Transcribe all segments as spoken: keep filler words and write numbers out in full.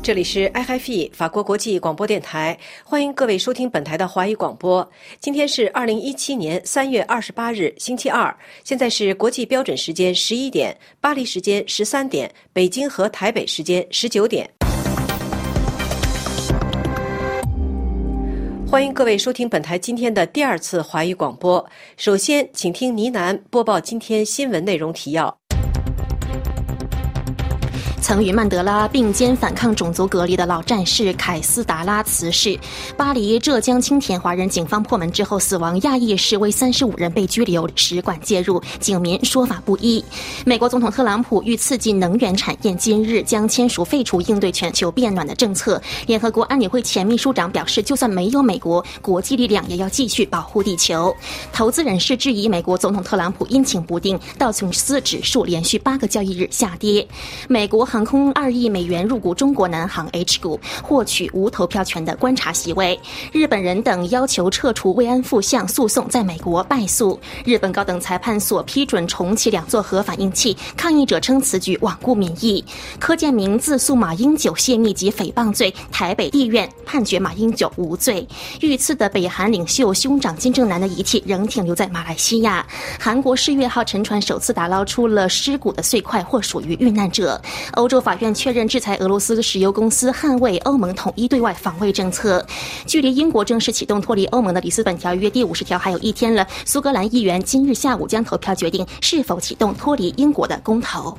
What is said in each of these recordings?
这里是 I F I 法国国际广播电台，欢迎各位收听本台的华语广播。今天是二零一七年三月二十八日，星期二，现在是国际标准时间十一点，巴黎时间十三点，北京和台北时间十九点。欢迎各位收听本台今天的第二次华语广播。首先，请听倪楠播报今天新闻内容提要。 曾与曼德拉并肩反抗种族隔离的老战士凯斯达拉辞世。巴黎、浙江青田华人警方破门之后死亡，亚裔示威三十五人被拘留，使馆介入，警民说法不一。美国总统特朗普欲刺激能源产业，今日将签署废除应对全球变暖的政策。联合国安理会前秘书长表示，就算没有美国，国际力量也要继续保护地球。投资人士质疑美国总统特朗普阴晴不定，道琼斯指数连续八个交易日下跌。美国航空二亿美元入股中国南航 H 股，获取无投票权的观察席位。日本人等要求撤除慰安妇向诉讼在美国败诉。日本高等裁判所批准重启两座核反应器，抗议者称此举罔顾民意。柯建铭自诉马英九泄密及诽谤罪，台北地院判决马英九无罪。遇刺的北韩领袖兄长金正男的遗体仍停留在马来西亚。韩国世越号沉船首次打捞出了尸骨的碎块，或属于遇难者。欧洲法院确认制裁俄罗斯石油公司，捍卫欧盟统一对外防卫政策。距离英国正式启动脱离欧盟的里斯本条约第五十条还有一天了，苏格兰议员今日下午将投票决定是否启动脱离英国的公投。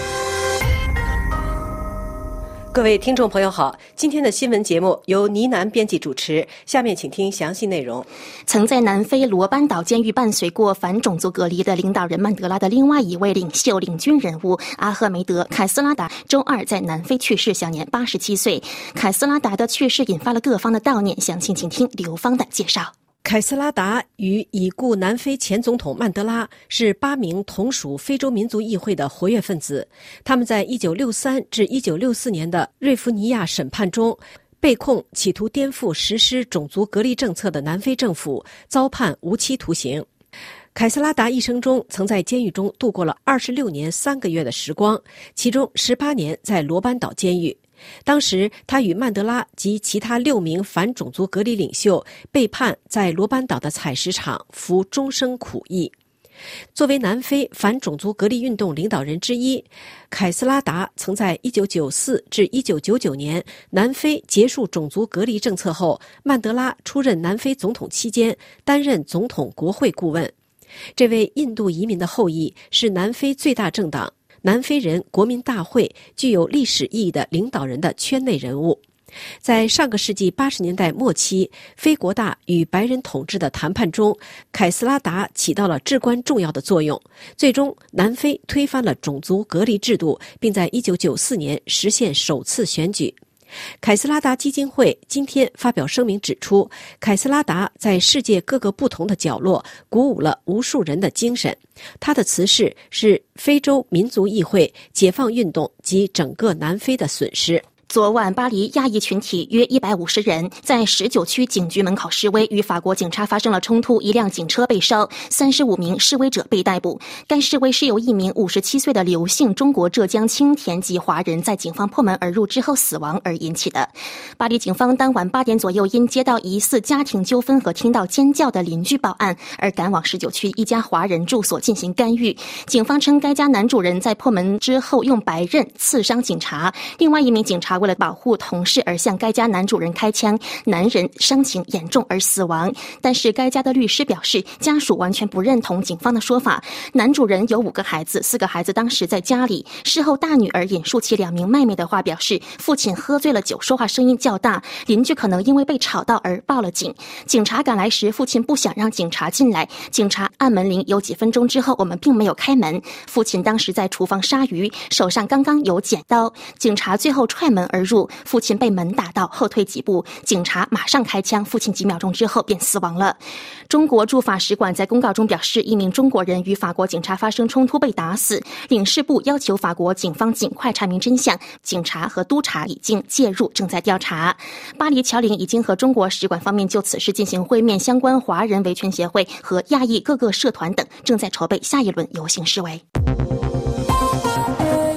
各位听众朋友好，今天的新闻节目由倪楠编辑主持，下面请听详细内容。 曾在南非罗班岛监狱伴随过反种族隔离的领导人曼德拉的另外一位领袖领军人物阿赫梅德·凯斯拉达周二在南非去世，享年八十七岁。凯斯拉达的去世引发了各方的悼念，详情请听刘芳的介绍。 凯斯拉达与已故南非前总统曼德拉是八名同属非洲民族议会的活跃分子。他们在一九六三至一九六四年的瑞弗尼亚审判中，被控企图颠覆实施种族隔离政策的南非政府，遭判无期徒刑。凯斯拉达一生中曾在监狱中度过了二十六年三个月的时光，其中十八年在罗班岛监狱。当时他与曼德拉及其他六名反种族隔离领袖被判在罗班岛的采石场服终生苦役。作为南非反种族隔离运动领导人之一，凯斯拉达曾在一九九四至一九九九年南非结束种族隔离政策后，曼德拉出任南非总统期间担任总统国会顾问。这位印度移民的后裔是南非最大政党南非人国民大会具有历史意义的领导人的圈内人物。在上个世纪八十年代末期，非国大与白人统治的谈判中，凯斯拉达起到了至关重要的作用。最终，南非推翻了种族隔离制度，并在一九九四年实现首次选举。凯斯拉达基金会今天发表声明指出，凯斯拉达在世界各个不同的角落鼓舞了无数人的精神。他的辞世是非洲民族议会、解放运动及整个南非的损失。 昨晚，巴黎亚裔群体约一百五十人在十九区警局门口示威，与法国警察发生了冲突，一辆警车被烧，三十五名示威者被逮捕。该示威是由一名五十七岁的刘姓中国浙江青田籍华人在警方破门而入之后死亡而引起的。巴黎警方当晚八点左右因接到疑似家庭纠纷和听到尖叫的邻居报案，而赶往十九区一家华人住所进行干预。警方称该家男主人在破门之后用白刃刺伤警察，另外一名警察为了保护同事而向该家男主人开枪，男人伤情严重而死亡。但是该家的律师表示，家属完全不认同警方的说法。男主人有五个孩子，四个孩子当时在家里。事后大女儿引述其两名妹妹的话表示，父亲喝醉了酒，说话声音较大，邻居可能因为被吵到而报了警。警察赶来时，父亲不想让警察进来，警察按门铃有几分钟之后，我们并没有开门。父亲当时在厨房杀鱼，手上刚刚有剪刀，警察最后踹门而入，父亲被门打到后退几步，警察马上开枪，父亲几秒钟之后便死亡了。中国驻法使馆在公告中表示，一名中国人与法国警察发生冲突被打死，领事部要求法国警方尽快查明真相，警察和督察已经介入，正在调查。巴黎侨领已经和中国使馆方面就此事进行会面，相关华人维权协会和亚裔各个社团等正在筹备下一轮游行示威。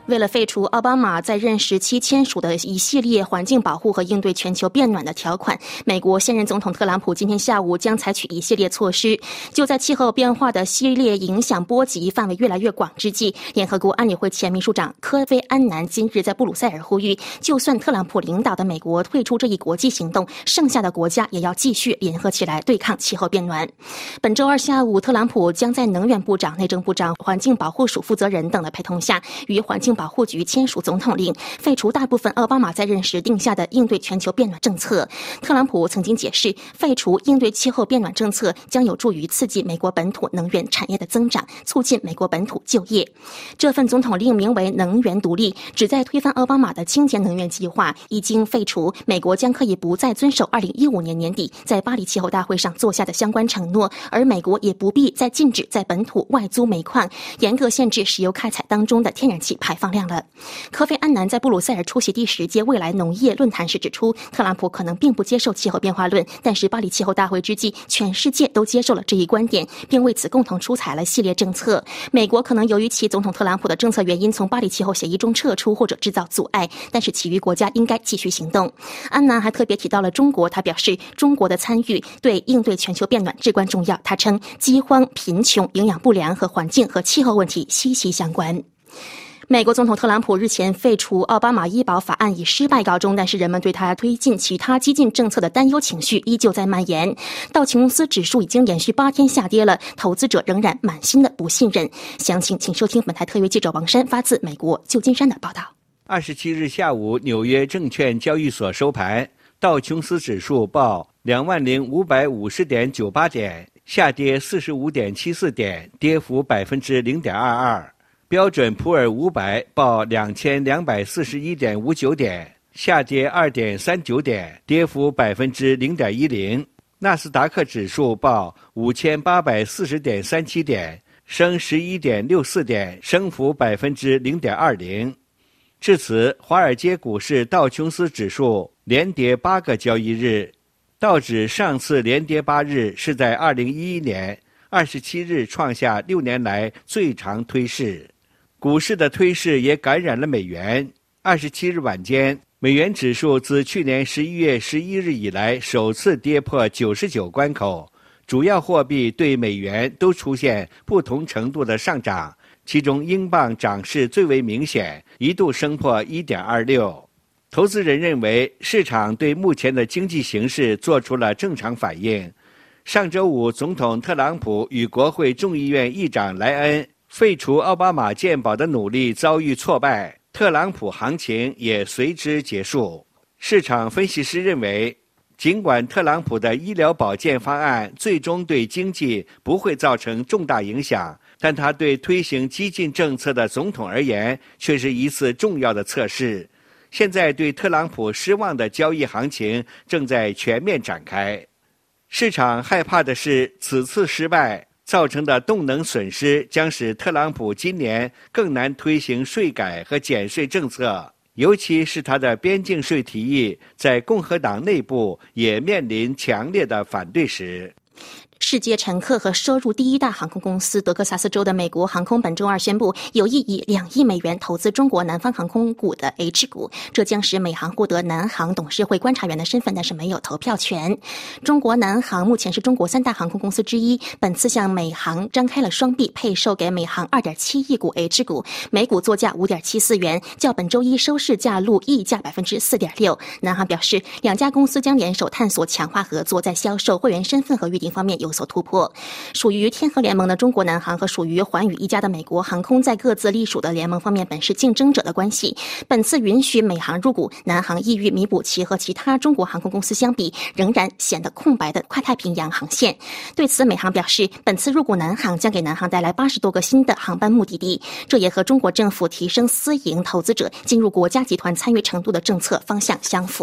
为了废除奥巴马在任时期签署的一系列环境保护和应对全球变暖的条款，美国现任总统特朗普今天下午将采取一系列措施。就在气候变化的系列影响波及范围越来越广之际，联合国安理会前秘书长科菲安南今日在布鲁塞尔呼吁，就算特朗普领导的美国退出这一国际行动，剩下的国家也要继续联合起来对抗气候变暖。本周二下午，特朗普将在能源部长、内政部长、环境保护署负责人等的陪同下，与环境保护局签署总统令，废除大部分奥巴马在任时定下的应对全球变暖政策。特朗普曾经解释，废除应对气候变暖政策将有助于刺激美国本土能源产业的增长，促进美国本土就业。这份总统令名为能源独立，旨在推翻奥巴马的清洁能源计划。一经废除，美国将可以不再遵守二零一五年年底在巴黎气候大会上做下的相关承诺，而美国也不必再禁止在本土外租煤矿，严格限制石油开采当中的天然气排放量了。科菲安南在布鲁塞尔出席第十届未来农业论坛时指出，特朗普可能并不接受气候变化论，但是巴黎气候大会之际，全世界都接受了这一观点，并为此共同出台了系列政策。美国可能由于其总统特朗普的政策原因从巴黎气候协议中撤出或者制造阻碍，但是其余国家应该继续行动。安南还特别提到了中国，他表示中国的参与对应对全球变暖至关重要。他称饥荒、贫穷、营养不良和环境和气候问题息息相关。美国总统特朗普日前废除奥巴马医保法案以失败告终，但是人们对他推进其他激进政策的担忧情绪依旧在蔓延。道琼斯指数已经连续八天下跌了，投资者仍然满心的不信任。详情请收听本台特约记者王珊发自美国旧金山的报道。 二十七日下午，纽约证券交易所收盘，道琼斯指数报两万零五百五十点九八点，下跌四十五点七四点，跌幅百分之零点二二。标准普尔五百报两千两百四十一点五九点，下跌二点三九点，跌幅百分之零点一零。纳斯达克指数报五千八百四十点三七点，升十一点六四点，升幅百分之零点二零。至此，华尔街股市道琼斯指数连跌八个交易日，道指上次连跌八日是在二零一一年，二十七日创下六年来最长推势。股市的推势也感染了美元。二十七日晚间，美元指数自去年十一月十一日以来首次跌破九十九关口，主要货币对美元都出现不同程度的上涨，其中英镑涨势最为明显，一度升破 一点二六。投资人认为市场对目前的经济形势做出了正常反应。上周五，总统特朗普与国会众议院议长莱恩废除奥巴马健保的努力遭遇挫败，特朗普行情也随之结束。市场分析师认为，尽管特朗普的医疗保健方案最终对经济不会造成重大影响，但他对推行激进政策的总统而言却是一次重要的测试。现在对特朗普失望的交易行情正在全面展开。市场害怕的是，此次失败造成的动能损失将使特朗普今年更难推行税改和减税政策，尤其是他的边境税提议在共和党内部也面临强烈的反对时。 世界乘客和收入第一大航空公司德克萨斯州的美国航空本周二宣布，有意以两亿美元投资中国南方航空股的 H 股，这将使美航获得南航董事会观察员的身份，但是没有投票权。中国南航目前是中国三大航空公司之一，本次向美航张开了双臂，配售给美航 二点七亿股 H 股，每股作价 五点七四元，较本周一收市价录溢价 百分之四点六。南航表示，两家公司将联手探索强化合作，在销售、会员身份和预订方面有所突破。属于天合联盟的中国南航和属于寰宇一家的美国航空在各自隶属的联盟方面本是竞争者的关系。本次允许美航入股，南航意欲弥补其和其他中国航空公司相比仍然显得空白的跨太平洋航线。对此，美航表示，本次入股南航将给南航带来八十多个新的航班目的地，这也和中国政府提升私营投资者进入国家集团参与程度的政策方向相符。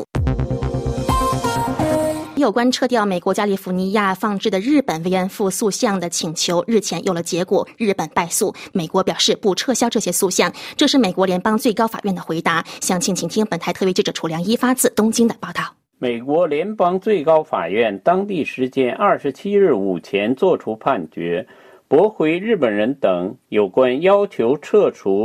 有关撤掉美国加利福尼亚放置的日本慰安妇塑像的请求日前有了结果，日本败诉，美国表示不撤销这些塑像，这是美国联邦最高法院的回答。详情请听本台特约记者楚良一发自东京的报道。 美国联邦最高法院当地时间二十七日午前作出判决，驳回日本人等有关要求撤除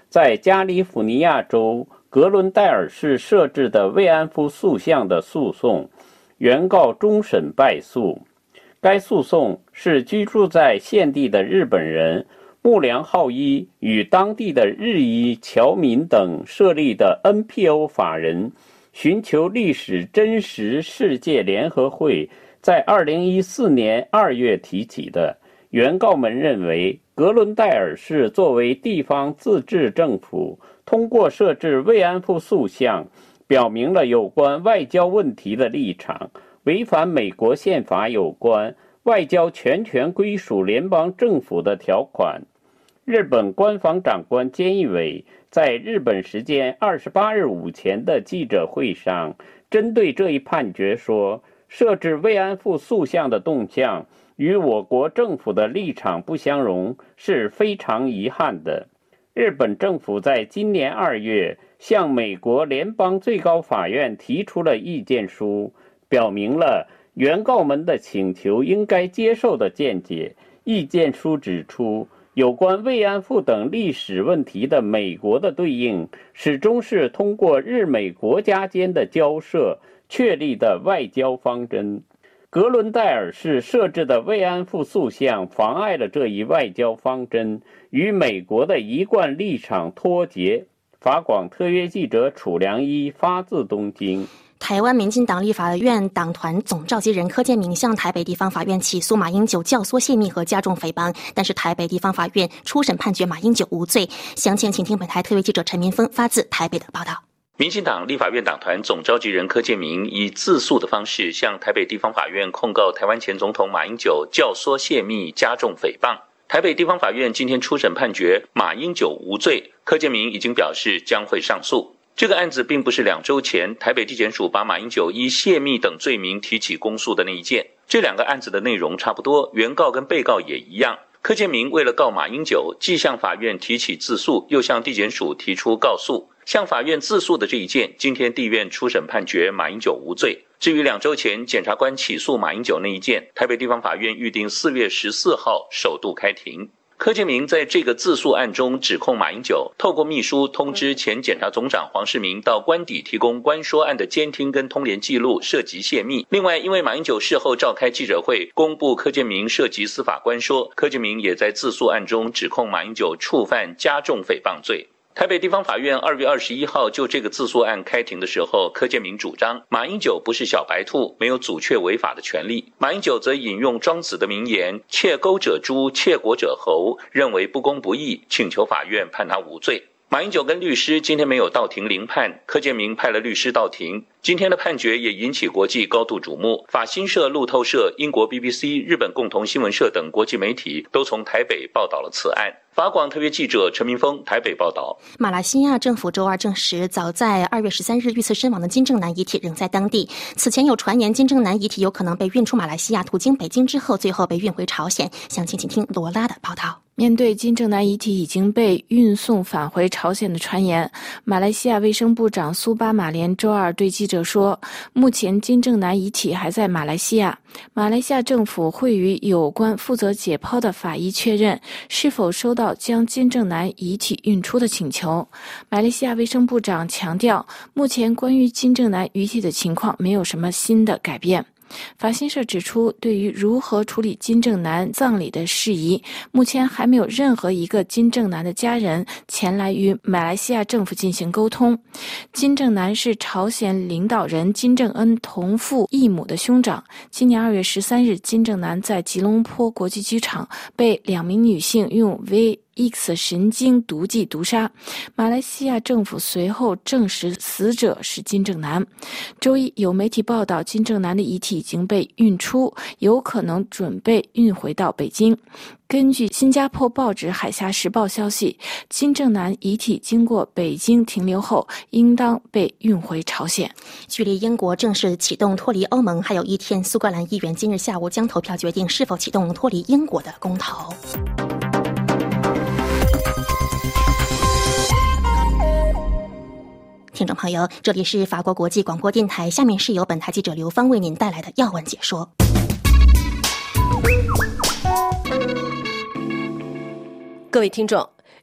在加利福尼亚州格伦戴尔市设置的慰安妇诉项的诉讼，原告终审败诉。该诉讼是居住在现地的日本人木良浩一与当地的日裔侨民等设立的 N P O 法人寻求历史真实世界联合会在二零一四年二月提起的。原告们认为，格伦戴尔市作为地方自治政府，通过设置慰安妇诉项，表明了有关外交问题的立场，违反美国宪法有关外交全权归属联邦政府的条款。日本官房长官菅义伟在日本时间二十八日午前的记者会上，针对这一判决说，设置慰安妇诉项的动向与我国政府的立场不相容，是非常遗憾的。日本政府在今年二月向美国联邦最高法院提出了意见书，表明了原告们的请求应该接受的见解。意见书指出，有关慰安妇等历史问题的美国的对应，始终是通过日美国家间的交涉确立的外交方针。格伦戴尔市设置的慰安妇诉项妨碍了这一外交方针，与美国的一贯立场脱节。法广特约记者楚良一发自东京。 台湾民进党立法院党团总召集人柯建铭向台北地方法院起诉马英九教唆泄密和加重诽谤，但是台北地方法院初审判决马英九无罪。详情请听本台特约记者陈明峰发自台北的报道。 民进党立法院党团总召集人柯建铭以自诉的方式向台北地方法院控告台湾前总统马英九教唆泄密加重诽谤。台北地方法院今天初审判决马英九无罪，柯建铭已经表示将会上诉。这个案子并不是两周前台北地检署把马英九依泄密等罪名提起公诉的那一件，这两个案子的内容差不多，原告跟被告也一样。柯建铭为了告马英九，既向法院提起自诉，又向地检署提出告诉。向法院自诉的这一件，今天地院初审判决马英九无罪。至于两周前检察官起诉马英九那一件，台北地方法院预定四月十四号首度开庭。柯建铭在这个自诉案中指控马英九透过秘书通知前检察总长黄世明到官邸提供关说案的监听跟通联记录涉及泄密。另外，因为马英九事后召开记者会公布柯建铭涉及司法关说，柯建铭也在自诉案中指控马英九触犯加重诽谤罪。台北地方法院二月二十一号就这个自诉案开庭的时候，柯建铭主张马英九不是小白兔，没有阻却违法的权利。马英九则引用庄子的名言“窃钩者诛，窃国者侯”，认为不公不义，请求法院判他无罪。马英九跟律师今天没有到庭聆判，柯建铭派了律师到庭。今天的判决也引起国际高度瞩目，法新社、路透社、英国 B B C、日本共同新闻社等国际媒体都从台北报道了此案。法广特约记者陈明峰台北报道。 马来西亚政府周二证实，早在二月十三日遇刺身亡的金正男遗体仍在当地。此前有传言金正男遗体有可能被运出马来西亚，途经北京之后，最后被运回朝鲜。详情请听罗拉的报道。 面对金正男遗体已经被运送返回朝鲜的传言，马来西亚卫生部长苏巴马连周二对记者说，目前金正男遗体还在马来西亚，马来西亚政府会与有关负责解剖的法医确认是否收到将金正男遗体运出的请求。马来西亚卫生部长强调，目前关于金正男遗体的情况没有什么新的改变。法新社指出，对于如何处理金正男葬礼的事宜，目前还没有任何一个金正男的家人前来与马来西亚政府进行沟通。金正男是朝鲜领导人金正恩同父异母的兄长。今年二月十三日，金正男在吉隆坡国际机场被两名女性用 V X 神经毒剂毒杀，马来西亚政府随后证实死者是金正男。周一有媒体报道，金正男的遗体已经被运出，有可能准备运回到北京。根据新加坡报纸《海峡时报》消息，金正男遗体经过北京停留后，应当被运回朝鲜。 距离英国正式启动脱离欧盟还有一天，苏格兰议员今日下午将投票决定是否启动脱离英国的公投。听众朋友，这里是法国国际广播电台，下面是由本台记者刘芳为您带来的要闻解说。 各位听众，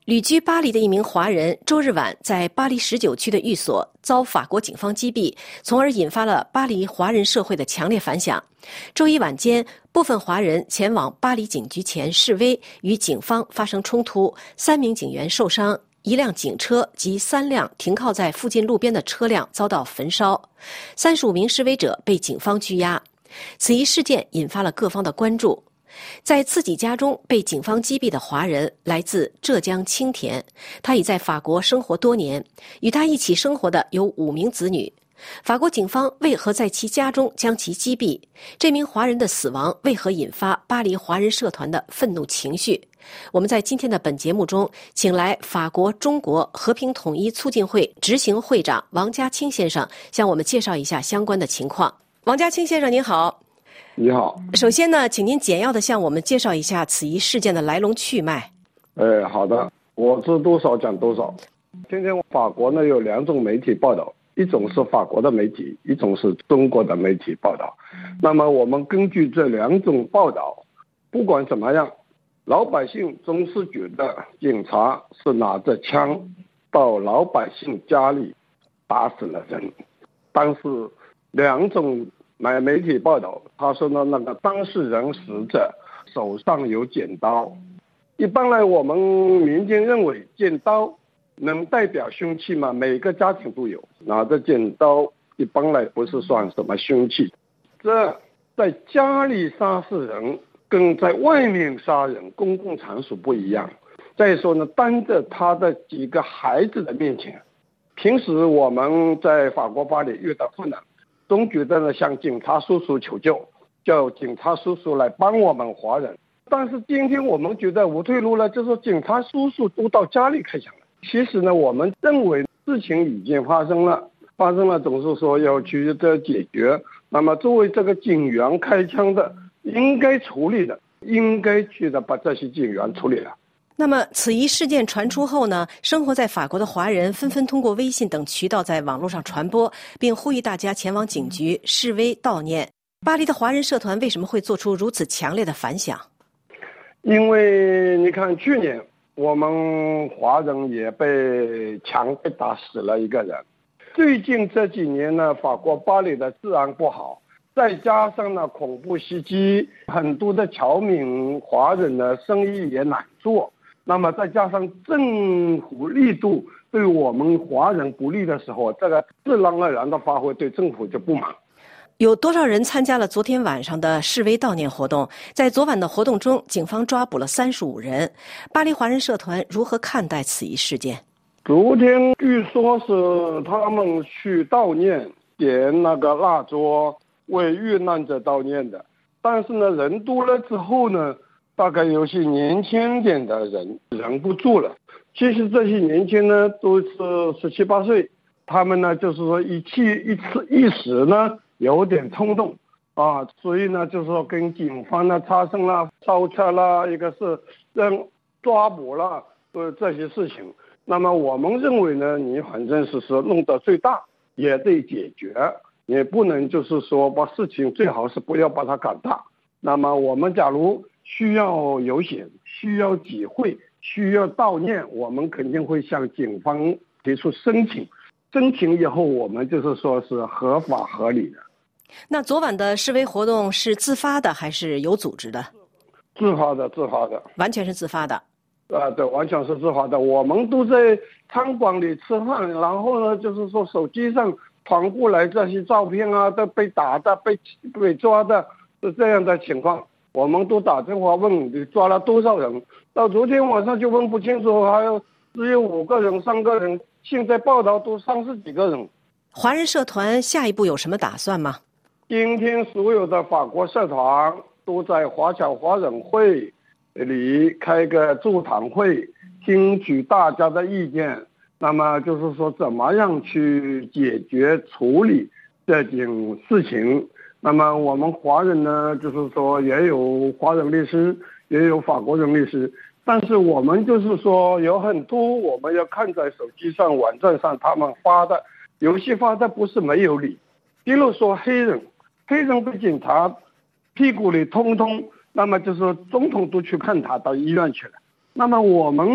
旅居巴黎的一名华人周日晚在巴黎十九区的寓所遭法国警方击毙，从而引发了巴黎华人社会的强烈反响。周一晚间，部分华人前往巴黎警局前示威，与警方发生冲突，三名警员受伤，一辆警车及三辆停靠在附近路边的车辆遭到焚烧，三十五名示威者被警方拘押。此一事件引发了各方的关注。在自己家中被警方击毙的华人来自浙江青田，他已在法国生活多年，与他一起生活的有五名子女。法国警方为何在其家中将其击毙？这名华人的死亡为何引发巴黎华人社团的愤怒情绪？我们在今天的本节目中，请来法国中国和平统一促进会执行会长王家清先生向我们介绍一下相关的情况。王家清先生您好。 你好。 首先呢，请您简要的向我们介绍一下此一事件的来龙去脉。 呃，好的，我知多少讲多少。今天法国呢有两种媒体报道，一种是法国的媒体，一种是中国的媒体报道。那么我们根据这两种报道，不管怎么样，老百姓总是觉得警察是拿着枪到老百姓家里打死了人，但是两种媒媒体报道，他说呢，那个当事人死者手上有剪刀。一般来我们民间认为剪刀能代表凶器吗？每个家庭都有，拿着剪刀一般来不是算什么凶器。这在家里杀死人跟在外面杀人公共场所不一样。再说呢，当着他的几个孩子的面前，平时我们在法国巴黎遇到困难，总觉得呢向警察叔叔求救，叫警察叔叔来帮我们华人。但是今天我们觉得无退路了，就是说警察叔叔都到家里开枪了。其实呢，我们认为事情已经发生了，发生了总是说要去这解决。那么作为这个警员开枪的，应该处理的，应该去的把这些警员处理了。 那么此一事件传出后呢，生活在法国的华人纷纷通过微信等渠道在网络上传播，并呼吁大家前往警局示威悼念。巴黎的华人社团为什么会做出如此强烈的反响？ 因为你看去年我们华人也被枪被打死了一个人，最近这几年呢，法国巴黎的治安不好，再加上呢恐怖袭击，很多的侨民华人呢生意也难做，那么再加上政府力度对我们华人不利的时候，这个自然而然的发挥对政府就不满。 有多少人参加了昨天晚上的示威悼念活动？在昨晚的活动中，警方抓捕了三十五人。巴黎华人社团如何看待此一事件？ 昨天据说是他们去悼念，点那个蜡烛为遇难者悼念的，但是呢，人多了之后呢，大概有些年轻点的人忍不住了。其实这些年轻呢都是十七八岁，他们呢就是说一气一次一时呢有点冲动啊，所以呢就是说跟警方呢发生了烧车啦，一个是让抓捕了，呃这些事情。那么我们认为呢，你反正是说弄到最大也得解决，也不能就是说把事情最好是不要把它搞大。那么我们假如需要游行，需要集会，需要悼念，我们肯定会向警方提出申请，申请以后我们就是说是合法合理的。 那昨晚的示威活动是自发的还是有组织的？ 自发的，自发的， 完全是自发的。 啊，对，完全是自发的。我们都在餐馆里吃饭，然后呢，就是说手机上传过来这些照片啊，都被打的、被被抓的，是这样的情况。我们都打电话问你抓了多少人，到昨天晚上就问不清楚，还有只有五个人、三个人，现在报道都三十几个人。 华人社团下一步有什么打算吗？ 今天所有的法国社团都在华侨华人会里开个座谈会，听取大家的意见，那么就是说怎么样去解决处理这件事情。那么我们华人呢，就是说也有华人律师，也有法国人律师，但是我们就是说有很多我们要看在手机上网站上他们发的，有些发的不是没有理。比如说黑人黑人被警察屁股里通通，那么就是说总统都去看他，到医院去了。那么我们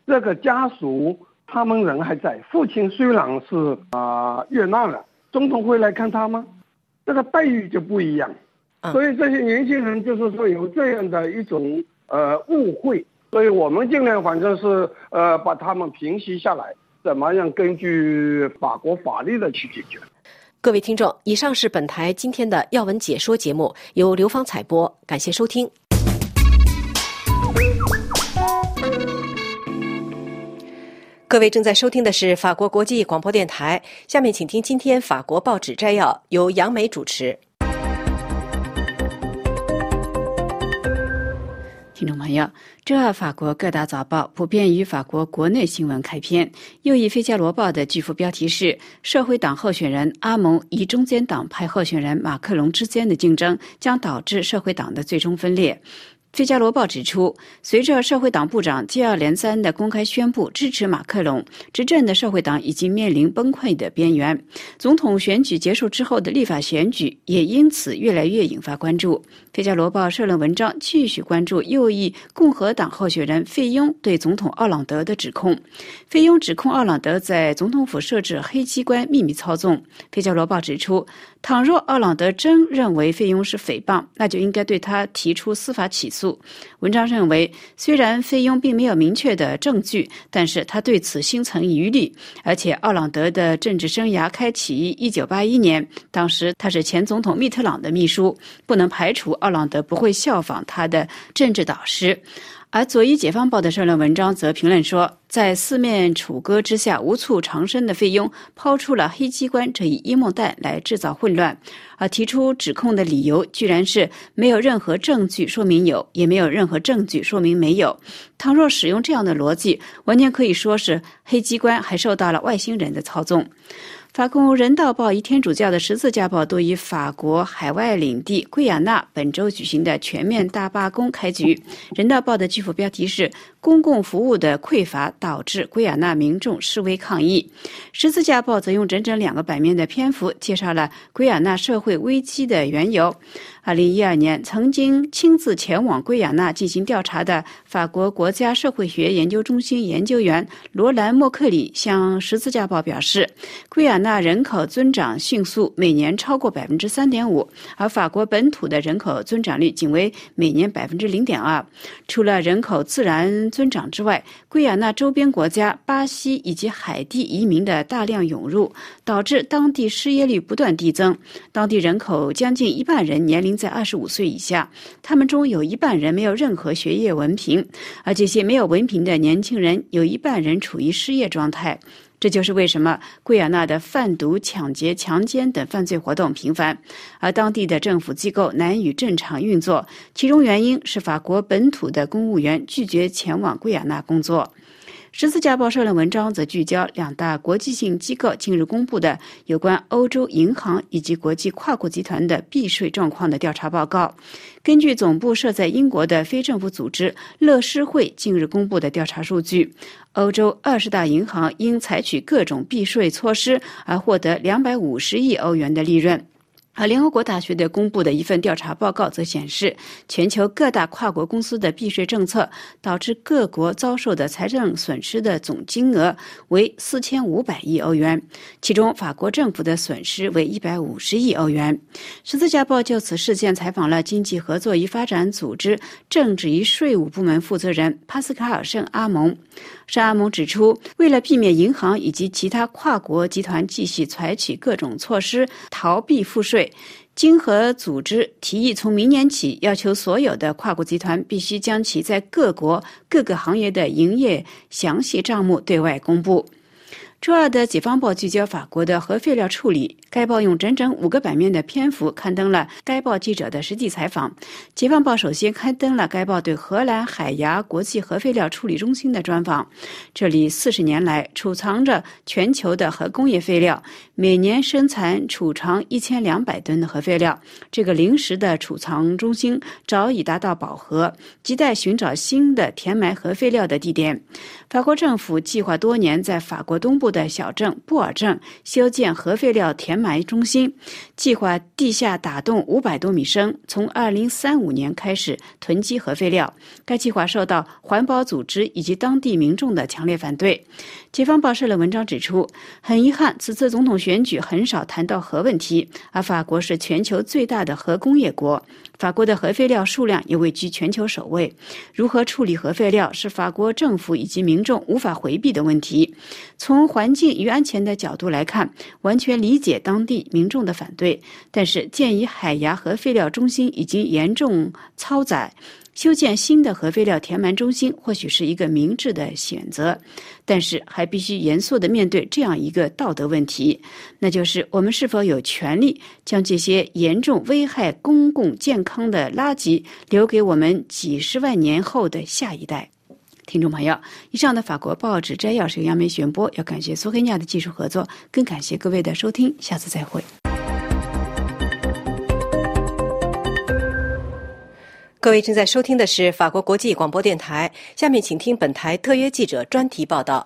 这个家属他们人还在，父亲虽然是啊、呃、遇难了，总统会来看他吗？这个待遇就不一样。所以这些年轻人就是说有这样的一种呃误会，所以我们尽量反正是呃把他们平息下来，怎么样根据法国法律的去解决。 各位听众，以上是本台今天的要闻解说节目，由刘芳采播，感谢收听。各位正在收听的是法国国际广播电台，下面请听今天法国报纸摘要，由杨梅主持。 听众朋友，周二法国各大早报普遍与法国国内新闻开篇。右翼《费加罗报》的巨幅标题是：社会党候选人阿蒙与中间党派候选人马克龙之间的竞争将导致社会党的最终分裂。《费加罗报》指出，随着社会党部长接二连三地公开宣布支持马克龙，执政的社会党已经面临崩溃的边缘。总统选举结束之后的立法选举也因此越来越引发关注。《费加罗报》社论文章继续关注右翼共和党候选人费雍对总统奥朗德的指控。费雍指控奥朗德在总统府设置黑机关秘密操纵。《费加罗报》指出，倘若奥朗德真认为费雍是诽谤，那就应该对他提出司法起诉。文章认为，虽然费雍并没有明确的证据，但是他对此心存疑虑，而且奥朗德的政治生涯开启于一九八一年，当时他是前总统密特朗的秘书，不能排除奥朗德不会效仿他的政治导师。而左翼《解放报》的社论文章则评论说，在四面楚歌之下无处藏身的费雍抛出了黑机关这一阴谋弹来制造混乱，而提出指控的理由居然是没有任何证据说明有，也没有任何证据说明没有。倘若使用这样的逻辑，完全可以说是黑机关还受到了外星人的操纵。法国人道报与天主教的十字架报都以法国海外领地圭亚那本周举行的全面大罢工开局。人道报的巨幅标题是：公共服务的匮乏导致圭亚那民众示威抗议。十字架报则用整整两个版面的篇幅介绍了圭亚那社会危机的缘由。二零一二年，曾经亲自前往圭亚那进行调查的法国国家社会学研究中心研究员罗兰·默克里向十字架报表示，圭亚那人口增长迅速，每年超过 百分之三点五， 而法国本土的人口增长率仅为每年 百分之零点二。 除了人口自然增长之外，圭亚那周边国家巴西以及海地移民的大量涌入，导致当地失业率不断递增。当地人口将近一半人年龄在二十五岁以下，他们中有一半人没有任何学业文凭，而这些没有文凭的年轻人有一半人处于失业状态。这就是为什么圭亚那的贩毒、抢劫、强奸等犯罪活动频繁，而当地的政府机构难以正常运作，其中原因是法国本土的公务员拒绝前往圭亚那工作。十字架报社论文章则聚焦两大国际性机构近日公布的有关欧洲银行以及国际跨国集团的避税状况的调查报告。根据总部设在英国的非政府组织乐施会近日公布的调查数据，欧洲二十大银行因采取各种避税措施而获得两百五十亿欧元的利润。而联合国大学的公布的一份调查报告则显示，全球各大跨国公司的避税政策导致各国遭受的财政损失的总金额为四千五百亿欧元，其中法国政府的损失为一百五十亿欧元。十字架报就此事件采访了经济合作与发展组织政治与税务部门负责人帕斯卡尔·圣阿蒙。圣阿蒙指出，为了避免银行以及其他跨国集团继续采取各种措施逃避赋税，经合组织提议从明年起要求所有的跨国集团必须将其在各国各个行业的营业详细账目对外公布。周二的《解放报》聚焦法国的核废料处理，该报用整整五个版面的篇幅刊登了该报记者的实地采访。《解放报》首先刊登了该报对荷兰海牙国际核废料处理中心的专访。这里四十年来储藏着全球的核工业废料，每年生产储藏一千两百吨的核废料。这个临时的储藏中心早已达到饱和，亟待寻找新的填埋核废料的地点。法国政府计划多年在法国东部的小镇布尔镇修建核废料填埋中心，计划地下打洞五百多米深，从二零三五年开始囤积核废料。该计划受到环保组织以及当地民众的强烈反对。解放报社的文章指出，很遗憾，此次总统选举很少谈到核问题，而法国是全球最大的核工业国，法国的核废料数量也位居全球首位。如何处理核废料是法国政府以及民众无法回避的问题。从环境与安全的角度来看，完全理解当地民众的反对，但是建议海牙核废料中心已经严重超载，修建新的核废料填埋中心或许是一个明智的选择，但是还必须严肃地面对这样一个道德问题，那就是我们是否有权利将这些严重危害公共健康的垃圾留给我们几十万年后的下一代。听众朋友，以上的法国报纸摘要是由杨梅选播，要感谢苏黑亚的技术合作，更感谢各位的收听，下次再会。 各位正在收听的是法国国际广播电台，下面请听本台特约记者专题报道。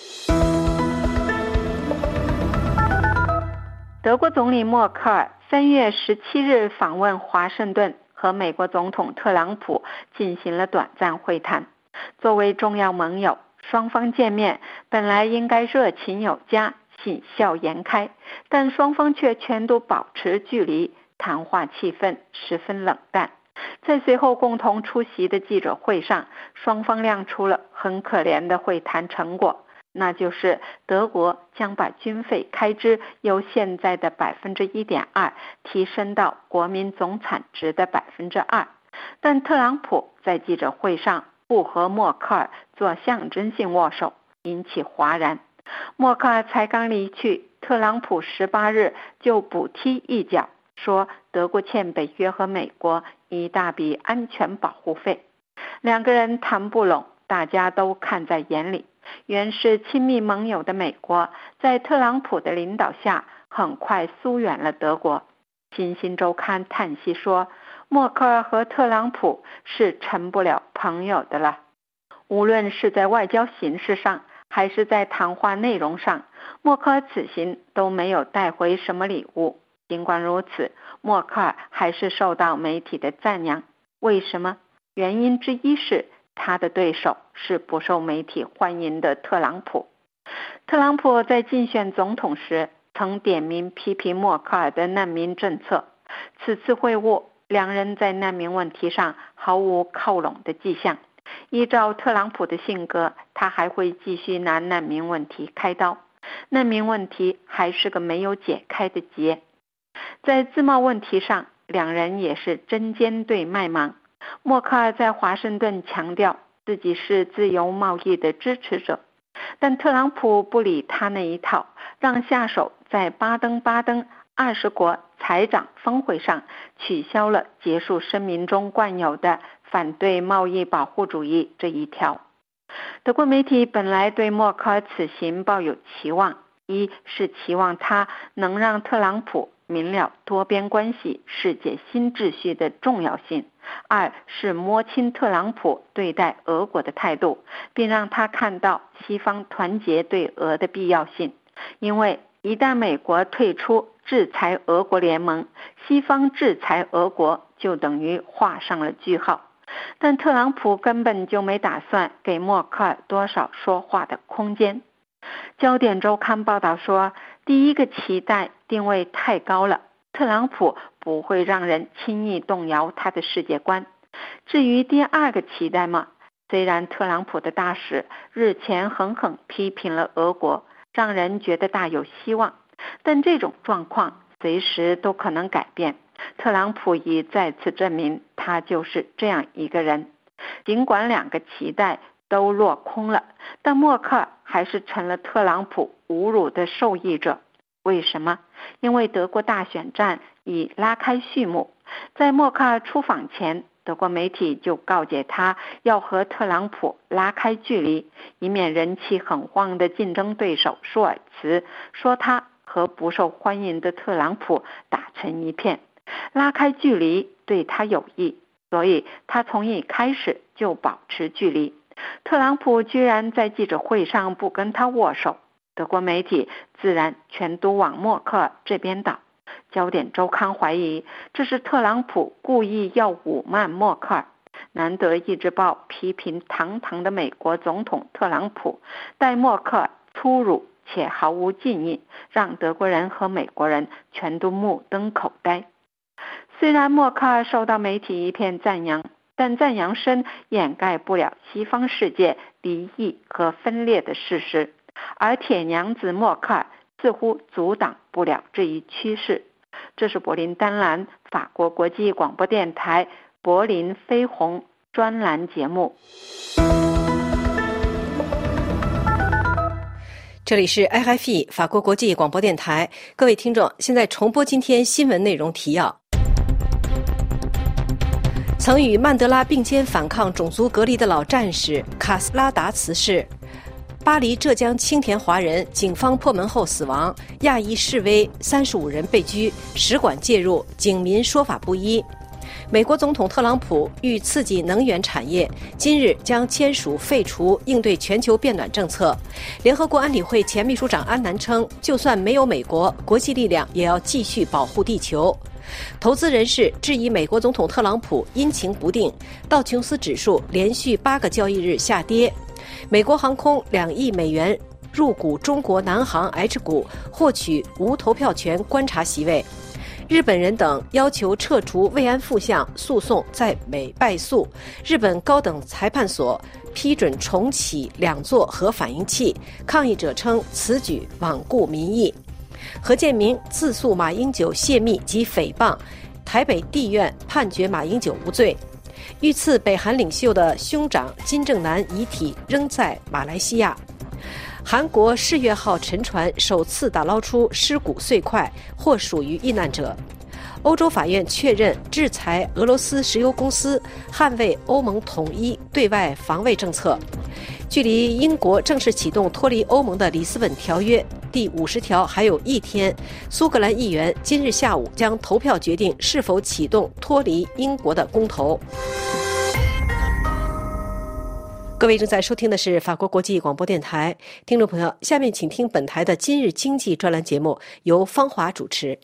德国总理默克尔三月十七日访问华盛顿，和美国总统特朗普进行了短暂会谈。作为重要盟友，双方见面本来应该热情有加，喜笑颜开，但双方却全都保持距离，谈话气氛十分冷淡。在随后共同出席的记者会上，双方亮出了很可怜的会谈成果，那就是德国将把军费开支由现在的 百分之一点二 提升到国民总产值的 百分之二。 但特朗普在记者会上不和默克尔做象征性握手，引起哗然。默克尔才刚离去，特朗普十八日就补踢一脚，说德国欠北约和美国一大笔安全保护费。两个人谈不拢，大家都看在眼里。原是亲密盟友的美国，在特朗普的领导下，很快疏远了德国。新星周刊叹息说，默克尔和特朗普是成不了朋友的了。无论是在外交形式上，还是在谈话内容上，默克尔此行都没有带回什么礼物。尽管如此，默克尔还是受到媒体的赞扬。为什么？原因之一是他的对手是不受媒体欢迎的特朗普。特朗普在竞选总统时曾点名批评默克尔的难民政策，此次会晤，两人在难民问题上毫无靠拢的迹象。依照特朗普的性格，他还会继续拿难民问题开刀。难民问题还是个没有解开的结。在自贸问题上，两人也是针尖对麦芒。默克尔在华盛顿强调自己是自由贸易的支持者，但特朗普不理他那一套，让下手在巴登巴登二十国财长峰会上取消了结束声明中惯有的反对贸易保护主义这一条。德国媒体本来对默克尔此行抱有期望，一是期望他能让特朗普明了多边关系世界新秩序的重要性，二是摸清特朗普对待俄国的态度，并让他看到西方团结对俄的必要性。因为一旦美国退出制裁俄国联盟，西方制裁俄国就等于画上了句号。但特朗普根本就没打算给默克尔多少说话的空间。焦点周刊报道说，第一个期待定位太高了，特朗普不会让人轻易动摇他的世界观。至于第二个期待嘛，虽然特朗普的大使日前狠狠批评了俄国，让人觉得大有希望，但这种状况随时都可能改变。特朗普已再次证明他就是这样一个人。尽管两个期待都落空了，但默克尔还是成了特朗普侮辱的受益者。为什么？因为德国大选战已拉开序幕。在默克尔出访前，德国媒体就告诫他要和特朗普拉开距离，以免人气很旺的竞争对手舒尔茨说他和不受欢迎的特朗普打成一片。拉开距离对他有益，所以他从一开始就保持距离。特朗普居然在记者会上不跟他握手， 德国媒体自然全都往默克尔这边倒。焦点周刊怀疑这是特朗普故意要侮慢默克尔。南德意志报批评堂堂的美国总统特朗普待默克尔粗鲁且毫无敬意，让德国人和美国人全都目瞪口呆。虽然默克尔受到媒体一片赞扬，但赞扬声掩盖不了西方世界离异和分裂的事实，而铁娘子默克尔似乎阻挡不了这一趋势。这是柏林丹兰法国国际广播电台柏林飞鸿专栏节目。 这里是 R F I 法国国际广播电台，各位听众，现在重播今天新闻内容提要。曾与曼德拉并肩反抗种族隔离的老战士卡斯拉达辞世。巴黎浙江青田华人警方破门后死亡，亚裔示威三十五人被拘，使馆介入，警民说法不一。美国总统特朗普欲刺激能源产业，今日将签署废除应对全球变暖政策。联合国安理会前秘书长安南称，就算没有美国，国际力量也要继续保护地球。投资人士质疑美国总统特朗普阴晴不定，道琼斯指数连续八个交易日下跌。美国航空两亿美元入股中国南航 H 股，获取无投票权观察席位。日本人等要求撤除慰安妇项诉讼在美败诉，日本高等裁判所批准重启两座核反应器，抗议者称此举罔顾民意。何建明自诉马英九泄密及诽谤，台北地院判决马英九无罪。遇刺北韩领袖的兄长金正男遗体仍在马来西亚。韩国世越号沉船首次打捞出尸骨碎块，或属于遇难者。欧洲法院确认制裁俄罗斯石油公司，捍卫欧盟统一对外防卫政策。距离英国正式启动脱离欧盟的里斯本条约第五十条还有一天，苏格兰议员今日下午将投票决定是否启动脱离英国的公投。各位正在收听的是法国国际广播电台，听众朋友，下面请听本台的今日经济专栏节目，由方华主持。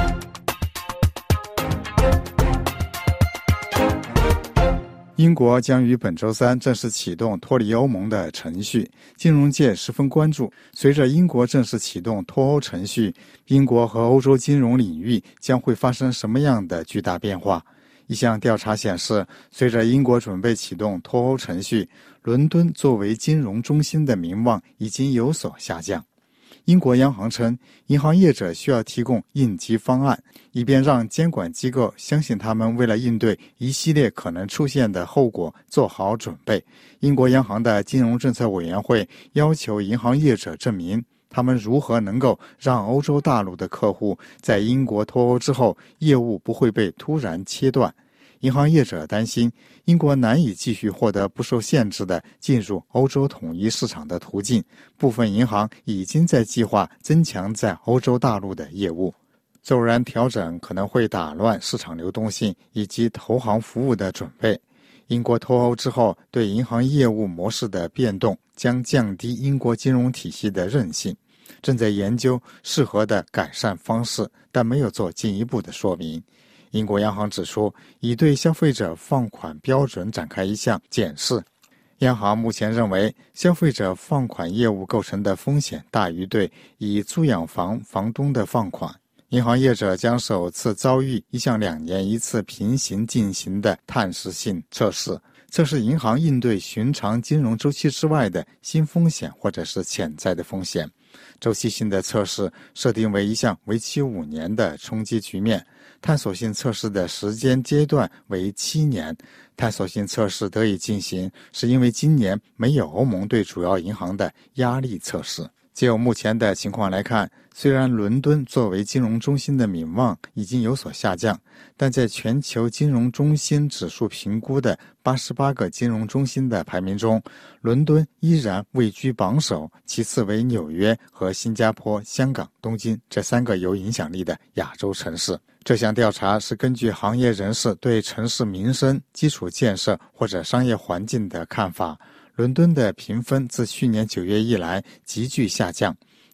英国将于本周三正式启动脱离欧盟的程序，金融界十分关注。随着英国正式启动脱欧程序，英国和欧洲金融领域将会发生什么样的巨大变化？一项调查显示，随着英国准备启动脱欧程序，伦敦作为金融中心的名望已经有所下降。英国央行称，银行业者需要提供应急方案，以便让监管机构相信他们为了应对一系列可能出现的后果做好准备。英国央行的金融政策委员会要求银行业者证明他们如何能够让欧洲大陆的客户在英国脱欧之后业务不会被突然切断。银行业者担心英国难以继续获得不受限制的进入欧洲统一市场的途径，部分银行已经在计划增强在欧洲大陆的业务。骤然调整可能会打乱市场流动性以及投行服务的准备。英国脱欧之后对银行业务模式的变动将降低英国金融体系的韧性，正在研究适合的改善方式，但没有做进一步的说明。英国央行指出，已对消费者放款标准展开一项检视。央行目前认为，消费者放款业务构成的风险大于对以租养房房东的放款。银行业者将首次遭遇一项两年一次平行进行的探视性测试，测试银行应对寻常金融周期之外的新风险或者是潜在的风险。周期性的测试设定为一项为期五年的冲击局面，探索性测试的时间阶段为七年。探索性测试得以进行，是因为今年没有欧盟对主要银行的压力测试。就目前的情况来看，虽然伦敦作为金融中心的名望已经有所下降，但在全球金融中心指数评估的八十八个金融中心的排名中，伦敦依然位居榜首，其次为纽约和新加坡、香港、东京这三个有影响力的亚洲城市。这项调查是根据行业人士对城市民生、基础建设或者商业环境的看法。伦敦的评分自去年九月以来急剧下降，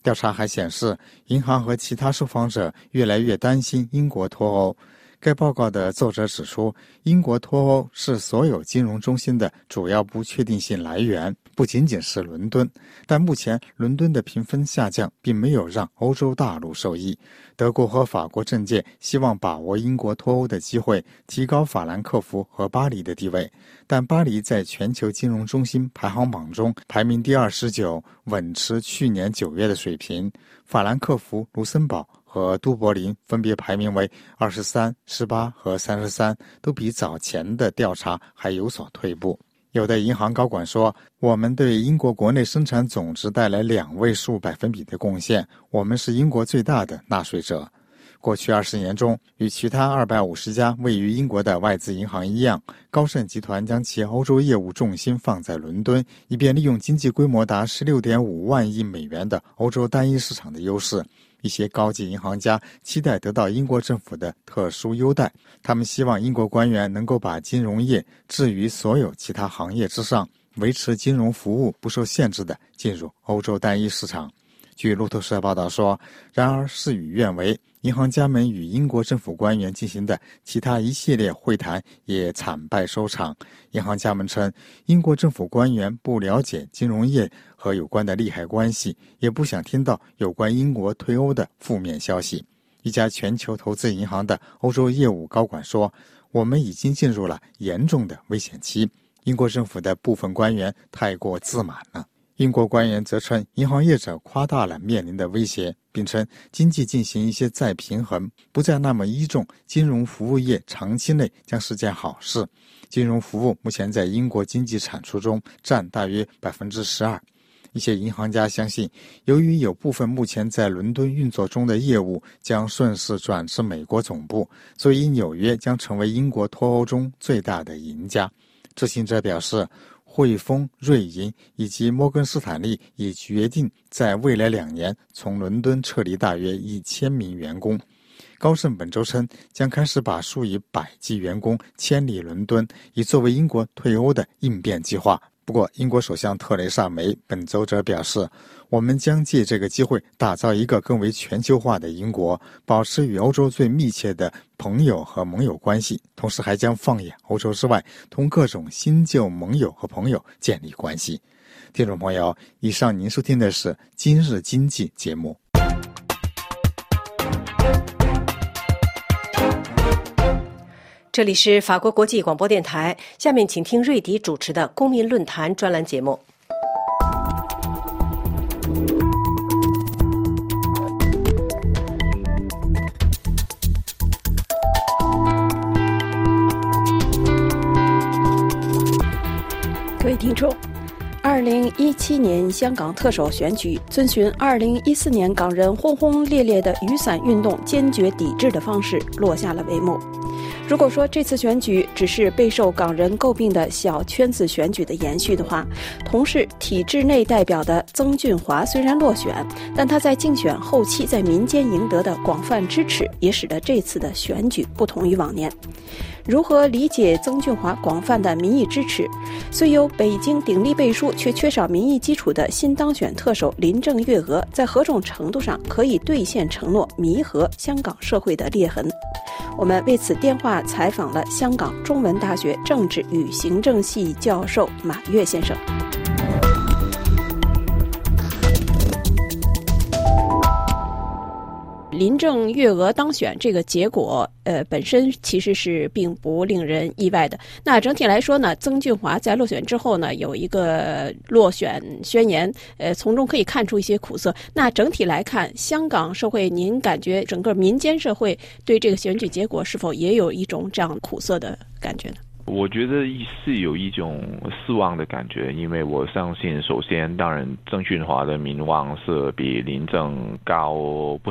调查还显示，银行和其他受访者越来越担心英国脱欧。该报告的作者指出，英国脱欧是所有金融中心的主要不确定性来源，不仅仅是伦敦。但目前伦敦的评分下降并没有让欧洲大陆受益。德国和法国政界希望把握英国脱欧的机会，提高法兰克福和巴黎的地位。但巴黎在全球金融中心排行榜中排名第二十九，稳持去年九月的水平。法兰克福、卢森堡和都柏林分别排名为二十三、十八和三十三，都比早前的调查还有所退步。有的银行高管说，我们对英国国内生产总值带来两位数百分比的贡献，我们是英国最大的纳税者。过去二十年中，与其他二百五十家位于英国的外资银行一样，高盛集团将其欧洲业务重心放在伦敦，以便利用经济规模达 十六点五万亿美元的欧洲单一市场的优势。一些高级银行家期待得到英国政府的特殊优待，他们希望英国官员能够把金融业置于所有其他行业之上，维持金融服务不受限制地进入欧洲单一市场。据路透社报道说，然而事与愿违，银行家们与英国政府官员进行的其他一系列会谈也惨败收场。银行家们称，英国政府官员不了解金融业和有关的利害关系，也不想听到有关英国退欧的负面消息。一家全球投资银行的欧洲业务高管说，我们已经进入了严重的危险期，英国政府的部分官员太过自满了。英国官员则称，银行业者夸大了面临的威胁，并称经济进行一些再平衡，不再那么依重金融服务业，长期内将是件好事。金融服务目前在英国经济产出中占大约 百分之十二。一些银行家相信，由于有部分目前在伦敦运作中的业务将顺势转至美国总部，所以纽约将成为英国脱欧中最大的赢家。知情者表示，汇丰、瑞银以及摩根士坦利已决定在未来两年从伦敦撤离大约一千名员工。高盛本周称，将开始把数以百计员工迁离伦敦，以作为英国退欧的应变计划。不过，英国首相特蕾莎梅本周则表示，我们将借这个机会打造一个更为全球化的英国，保持与欧洲最密切的朋友和盟友关系，同时还将放眼欧洲之外，同各种新旧盟友和朋友建立关系。听众朋友，以上您收听的是今日经济节目。 这里是法国国际广播电台，下面请听瑞迪主持的公民论坛专栏节目。 各位听众，二零一七年香港特首选举遵循二零一四年港人轰轰烈烈的雨伞运动坚决抵制的方式落下了帷幕。如果说这次选举只是备受港人诟病的小圈子选举的延续的话，同是体制内代表的曾俊华虽然落选，但他在竞选后期在民间赢得的广泛支持，也使得这次的选举不同于往年。如何理解曾俊华广泛的民意支持？虽有北京鼎力背书却缺少民意基础的新当选特首林郑月娥，在何种程度上可以兑现承诺，弥合香港社会的裂痕？我们为此电话采访了香港中文大学政治与行政系教授马跃先生。林郑月娥当选这个结果，呃，本身其实是并不令人意外的。那整体来说呢，曾俊华在落选之后呢，有一个落选宣言，呃，从中可以看出一些苦涩。那整体来看，香港社会，您感觉整个民间社会对这个选举结果是否也有一种这样苦涩的感觉呢？ 我觉得是有一种失望的感觉，因为我相信，首先，当然，曾俊华的民望是比林郑高不少。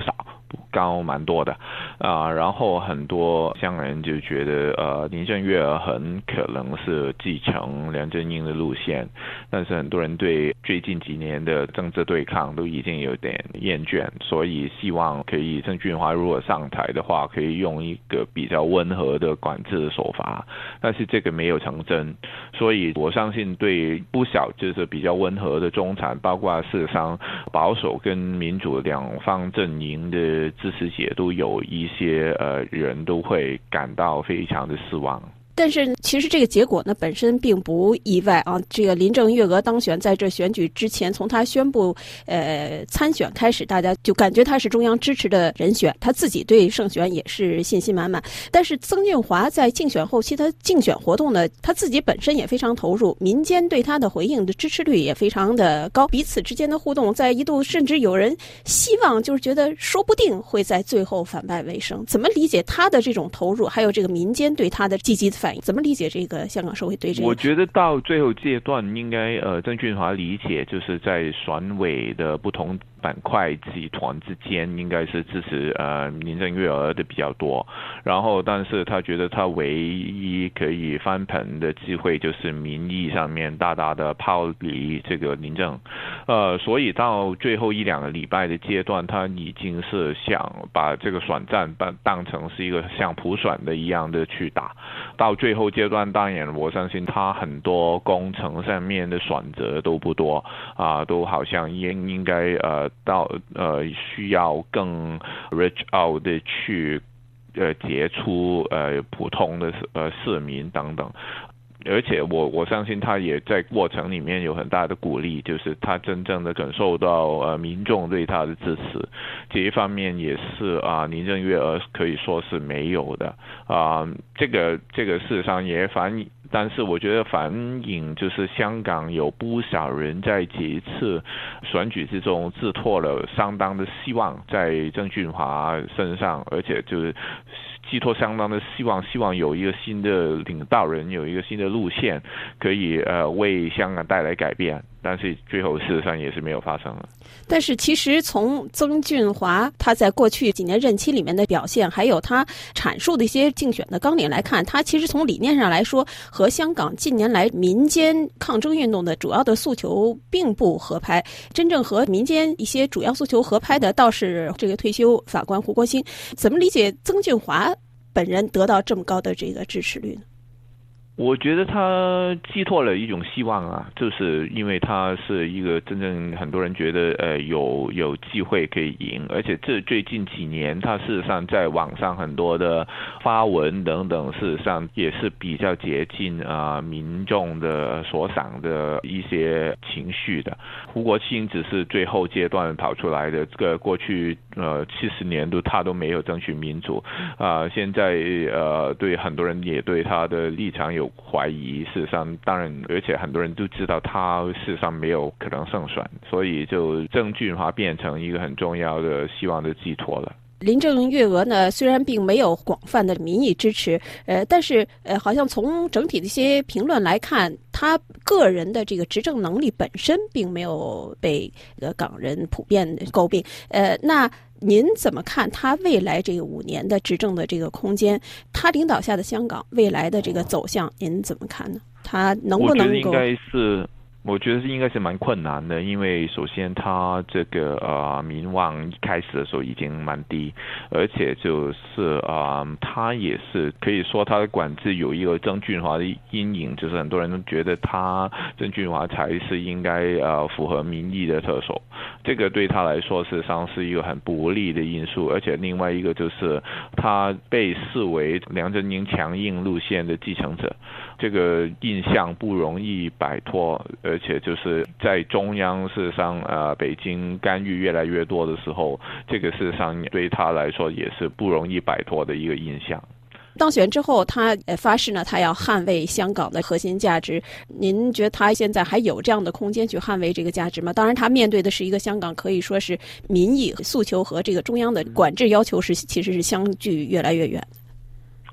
高蛮多的啊、呃。然后很多香港人就觉得呃林郑月娥很可能是继承梁振英的路线，但是很多人对最近几年的政治对抗都已经有点厌倦，所以希望可以郑俊华如果上台的话，可以用一个比较温和的管制手法，但是这个没有成真，所以我相信对不少就是比较温和的中产，包括事实上保守跟民主两方阵营的支持者都有一些呃人都会感到非常的失望。 但是其实这个结果呢本身并不意外啊。这个林郑月娥当选，在这选举之前，从她宣布呃参选开始，大家就感觉她是中央支持的人选，她自己对胜选也是信心满满。但是曾俊华在竞选后期，他竞选活动呢，他自己本身也非常投入，民间对他的回应的支持率也非常的高，彼此之间的互动在一度甚至有人希望就是觉得说不定会在最后反败为胜。怎么理解他的这种投入，还有这个民间对他的积极的反应？怎么理解这个香港社会对这个？ 我觉得到最后阶段，应该呃，郑俊华理解就是在选委的不同板块集团之间，应该是支持呃林郑月娥的比较多。然后，但是他觉得他唯一可以翻盘的机会，就是民意上面大大的抛离这个林郑。呃，所以到最后一两个礼拜的阶段，他已经是想把这个选战当当成是一个像普选的一样的去打。到最后阶段，当然我相信他很多工程上面的选择都不多啊、呃，都好像应应该呃到呃需要更 reach out 的去呃接触呃普通的呃市民等等。而且我我相信他也在过程里面有很大的鼓励，就是他真正的感受到呃民众对他的支持，这一方面也是啊、呃、林郑月娥可以说是没有的啊、呃，这个这个事实上也反映，但是我觉得反映就是香港有不少人在这一次选举之中寄托了相当的希望在郑俊华身上，而且就是寄托相当的希望，希望有一个新的领导人，有一个新的路线，可以呃为香港带来改变。但是最后事实上也是没有发生了。 但是其实从曾俊华他在过去几年任期里面的表现，还有他阐述的一些竞选的纲领来看，他其实从理念上来说和香港近年来民间抗争运动的主要的诉求并不合拍。真正和民间一些主要诉求合拍的倒是这个退休法官胡国兴。怎么理解曾俊华本人得到这么高的这个支持率呢？ 我觉得他寄托了一种希望啊，就是因为他是一个真正很多人觉得呃有有机会可以赢，而且这最近几年他事实上在网上很多的发文等等，事实上也是比较接近啊、呃、民众的所想的一些情绪的。胡国兴只是最后阶段跑出来的，这个过去呃七十年都他都没有争取民主啊、呃，现在呃对很多人也对他的立场有怀疑，事实上当然而且很多人都知道他事实上没有可能胜选，所以就郑俊华变成一个很重要的希望的寄托了。 林郑月娥呢，虽然并没有广泛的民意支持，呃，但是呃，好像从整体的一些评论来看，他个人的这个执政能力本身并没有被呃港人普遍诟病。呃，那您怎么看他未来这个五年的执政的这个空间？他领导下的香港未来的这个走向，您怎么看呢？他能不能够？ 我觉得应该是。我觉得应该是蛮困难的，因为首先他这个呃民望一开始的时候已经蛮低，而且就是啊、呃，他也是可以说他的管制有一个曾俊华的阴影，就是很多人都觉得他曾俊华才是应该呃符合民意的特首，这个对他来说事实上是一个很不利的因素，而且另外一个就是他被视为梁振英强硬路线的继承者，这个印象不容易摆脱。而且就是在中央事实上呃北京干预越来越多的时候，这个事实上对他来说也是不容易摆脱的一个印象。 当选之后他呃发誓呢，他要捍卫香港的核心价值。您觉得他现在还有这样的空间去捍卫这个价值吗？当然他面对的是一个香港可以说是民意诉求和这个中央的管制要求是其实是相距越来越远的。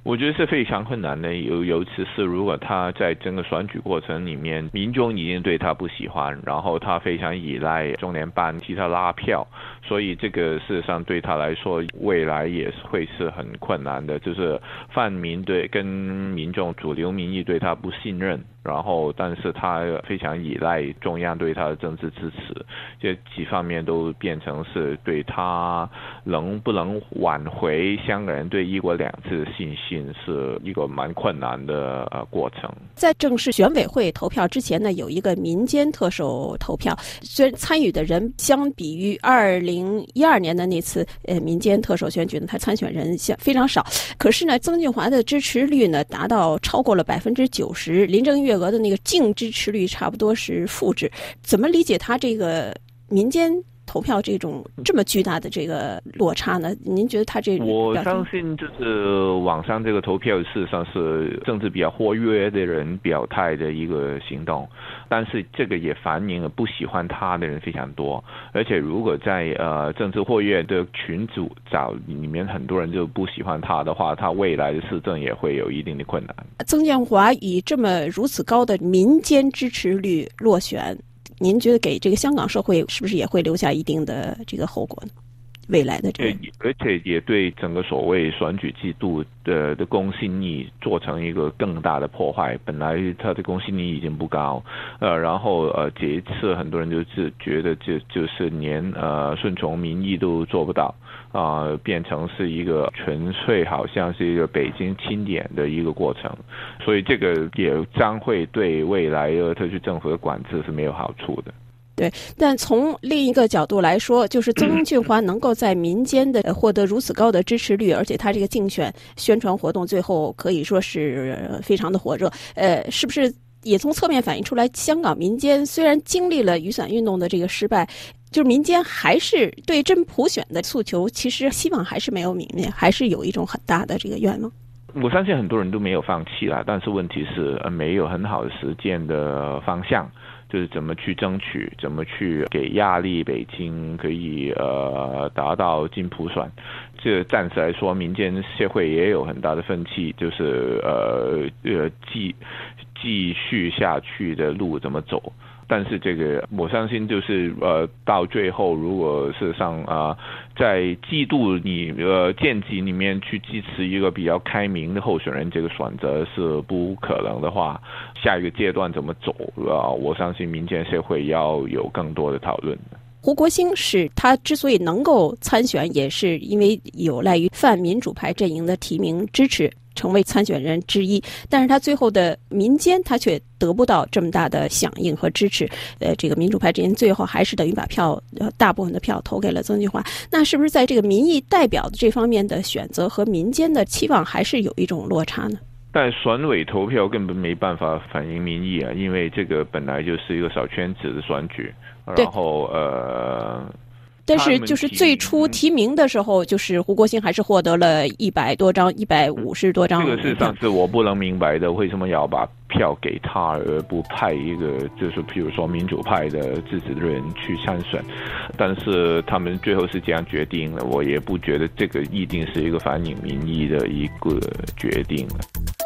我觉得是非常困难的，尤尤其是如果他在整个选举过程里面，民众已经对他不喜欢，然后他非常依赖中联办替他拉票，所以这个事实上对他来说未来也会是很困难的，就是泛民对跟民众主流民意对他不信任，然后但是他非常依赖中央对他的政治支持，这几方面都变成是对他能不能挽回香港人对一国两制的信心是一个蛮困难的呃过程。 在正式选委会投票之前呢，有一个民间特首投票，虽然参与的人相比于二零一二年的那次呃民间特首选举呢，他参选人非常少，可是呢，曾俊华的支持率呢达到超过了百分之九十，林郑月娥的那个净支持率差不多是负值，怎么理解他这个民间投票这种这么巨大的这个落差呢？您觉得他这个？ 我相信就是网上这个投票事实上是政治比较活跃的人表态的一个行动，但是这个也反映了不喜欢他的人非常多，而且如果在呃政治活跃的群组找里面很多人就不喜欢他的话，他未来的施政也会有一定的困难。 曾建华以这么如此高的民间支持率落选，您觉得给这个香港社会是不是也会留下一定的这个后果呢？未来的这个， 而且也对整个所谓选举制度的的公信力做成一个更大的破坏。本来它的公信力已经不高，呃，然后呃，这一次很多人就是觉得就就是连呃顺从民意都做不到。啊、呃，变成是一个纯粹好像是一个北京钦点的一个过程，所以这个也将会对未来的特区政府的管制是没有好处的。 对，但从另一个角度来说，就是曾俊华能够在民间的获得如此高的支持率，而且他这个竞选宣传活动最后可以说是非常的火热，呃，是不是也从侧面反映出来，香港民间虽然经历了雨伞运动的这个失败，就是民间还是对真普选的诉求，其实希望还是没有泯灭，还是有一种很大的这个愿望。 我相信很多人都没有放弃啦，但是问题是呃没有很好的实践的方向，就是怎么去争取，怎么去给压力北京可以呃达到真普选。这暂时来说，民间社会也有很大的分歧，就是呃呃继继续下去的路怎么走。但是这个我相信就是呃到最后，如果事实上啊、呃、在季度你呃建级里面去支持一个比较开明的候选人，这个选择是不可能的话，下一个阶段怎么走啊、呃？我相信民间社会要有更多的讨论。 胡国兴是他之所以能够参选，也是因为有赖于泛民主派阵营的提名支持，成为参选人之一，但是他最后的民间他却得不到这么大的响应和支持，呃，这个民主派阵营最后还是等于把票呃大部分的票投给了曾俊华。那是不是在这个民意代表的这方面的选择和民间的期望还是有一种落差呢？ 但选委投票根本没办法反映民意啊，因为这个本来就是一个小圈子的选举，然后呃。 但是就是最初提名的时候，就是胡国兴还是获得了一百多张、一百五十多张。 这个事实上是我不能明白的，为什么要把票给他，而不派一个就是比如说民主派的支持的人去参选？但是他们最后是这样决定了，我也不觉得这个一定是一个反映民意的一个决定了。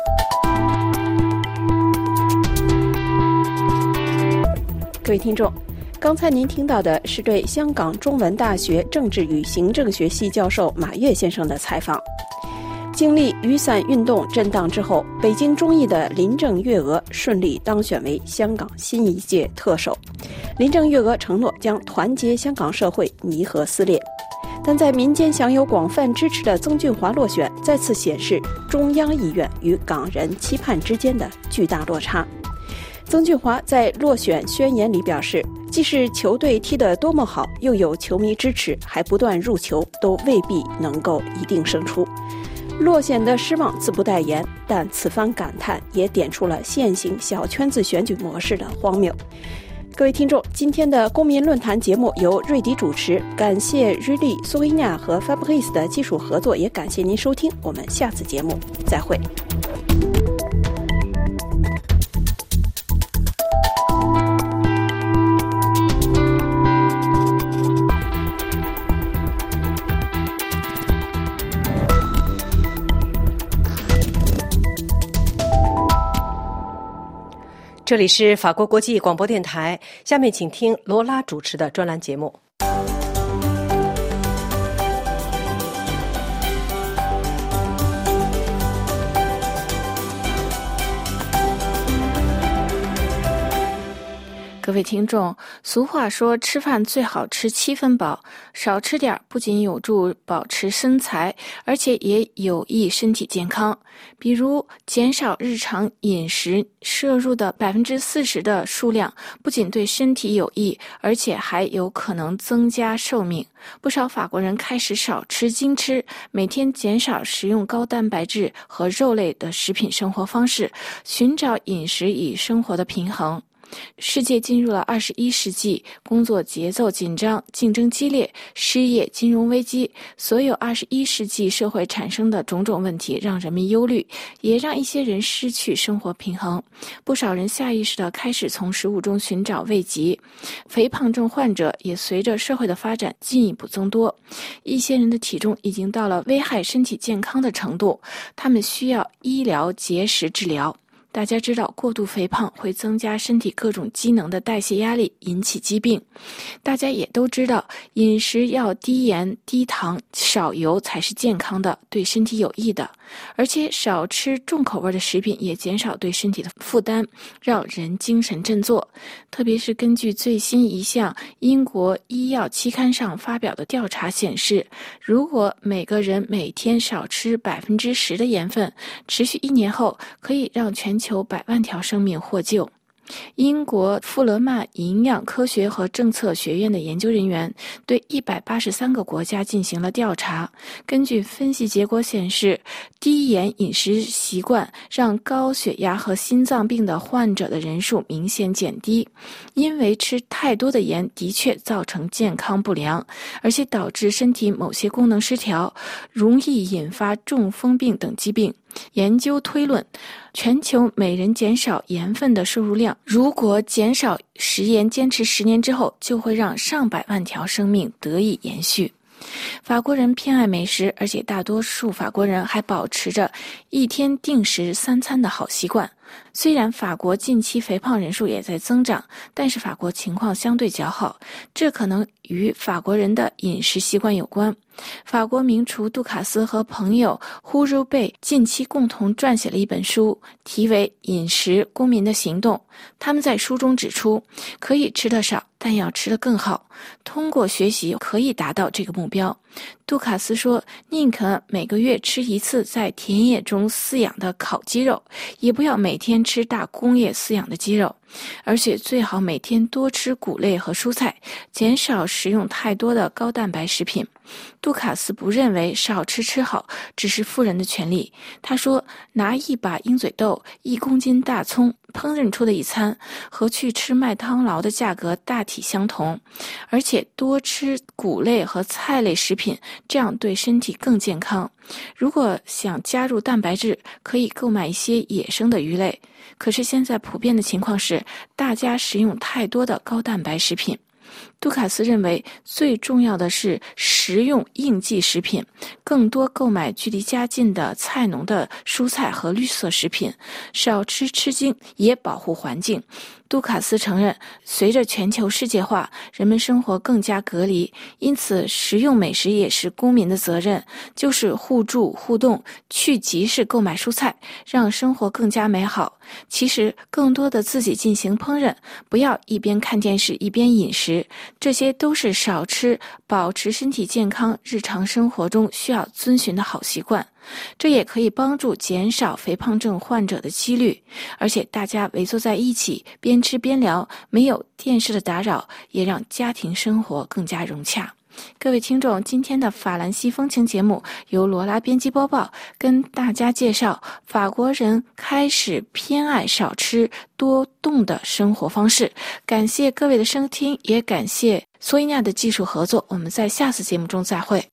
各位听众，刚才您听到的是对香港中文大学政治与行政学系教授马跃先生的采访。经历雨伞运动震荡之后，北京中艺的林郑月娥顺利当选为香港新一届特首。林郑月娥承诺将团结香港社会，弥合撕裂。但在民间享有广泛支持的曾俊华落选，再次显示中央意愿与港人期盼之间的巨大落差。曾俊华在落选宣言里表示，即使球队踢得多么好，又有球迷支持，还不断入球，都未必能够一定胜出。落选的失望自不待言，但此番感叹也点出了现行小圈子选举模式的荒谬。各位听众，今天的公民论坛节目由瑞迪主持，感谢瑞丽、苏维亚和 Fabrice 的技术合作，也感谢您收听，我们下次节目再会。 这里是法国国际广播电台，下面请听罗拉主持的专栏节目。 各位听众，俗话说吃饭最好吃七分饱，少吃点不仅有助保持身材，而且也有益身体健康。比如减少日常饮食摄入的 百分之四十 的数量，不仅对身体有益，而且还有可能增加寿命。不少法国人开始少吃精吃，每天减少食用高蛋白质和肉类的食品生活方式，寻找饮食与生活的平衡。世界进入了二十一世纪，工作节奏紧张，竞争激烈，失业、金融危机，所有二十一世纪社会产生的种种问题让人们忧虑，也让一些人失去生活平衡。不少人下意识地开始从食物中寻找慰藉，肥胖症患者也随着社会的发展进一步增多。一些人的体重已经到了危害身体健康的程度，他们需要医疗节食治疗。大家知道，过度肥胖会增加身体各种机能的代谢压力，引起疾病。大家也都知道，饮食要低盐、低糖、少油才是健康的，对身体有益的。而且少吃重口味的食品，也减少对身体的负担，让人精神振作。特别是根据最新一项英国医药期刊上发表的调查显示，如果每个人每天少吃 百分之十 的盐分，持续一年后，可以让全球百万条生命获救。英国富勒曼营养科学和政策学院的研究人员对一百八十三个国家进行了调查，根据分析结果显示，低盐饮食习惯让高血压和心脏病的患者的人数明显减低。因为吃太多的盐的确造成健康不良，而且导致身体某些功能失调，容易引发中风病等疾病。研究推论，全球每人减少盐分的摄入量，如果减少食盐坚持十年之后，就会让上百万条生命得以延续。法国人偏爱美食，而且大多数法国人还保持着一天定时三餐的好习惯。虽然法国近期肥胖人数也在增长，但是法国情况相对较好，这可能与法国人的饮食习惯有关。法国名厨杜卡斯和朋友呼茹贝近期共同撰写了一本书，题为《饮食公民的行动》。他们在书中指出，可以吃得少，但要吃得更好。通过学习可以达到这个目标。杜卡斯说，宁可每个月吃一次在田野中饲养的烤鸡肉，也不要每天吃大工业饲养的鸡肉，而且最好每天多吃谷类和蔬菜，减少食用太多的高蛋白食品。杜卡斯不认为少吃吃好只是富人的权利。他说，拿一把鹰嘴豆、一公斤大葱烹饪出的一餐，和去吃麦当劳的价格大体相同，而且多吃谷类和菜类食品，这样对身体更健康。如果想加入蛋白质，可以购买一些野生的鱼类。可是现在普遍的情况是，大家食用太多的高蛋白食品。杜卡斯认为，最重要的是食用应季食品，更多购买距离家近的菜农的蔬菜和绿色食品，少吃吃精，也保护环境。杜卡斯承认，随着全球世界化，人们生活更加隔离，因此食用美食也是公民的责任，就是互助互动，去集市购买蔬菜，让生活更加美好。其实更多的自己进行烹饪，不要一边看电视一边饮食，这些都是少吃保持身体健康日常生活中需要遵循的好习惯。这也可以帮助减少肥胖症患者的几率，而且大家围坐在一起边吃边聊，没有电视的打扰，也让家庭生活更加融洽。各位听众，今天的法兰西风情节目由罗拉编辑播报，跟大家介绍法国人开始偏爱少吃多动的生活方式。感谢各位的收听，也感谢索伊娜的技术合作，我们在下次节目中再会。